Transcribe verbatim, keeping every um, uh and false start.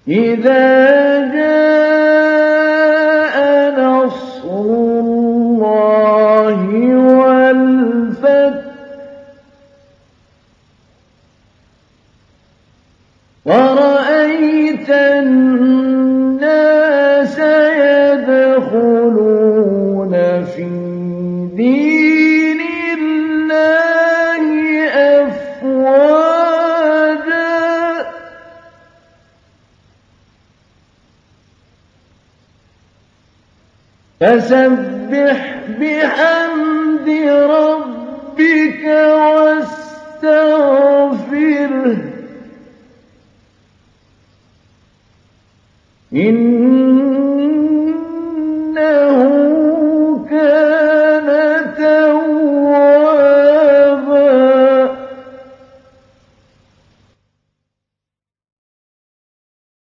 إذا جاء نصر الله والفتح ورأيت الناس يدخلون في دين الله أفواجا فسبح بحمد ربك واستغفره إن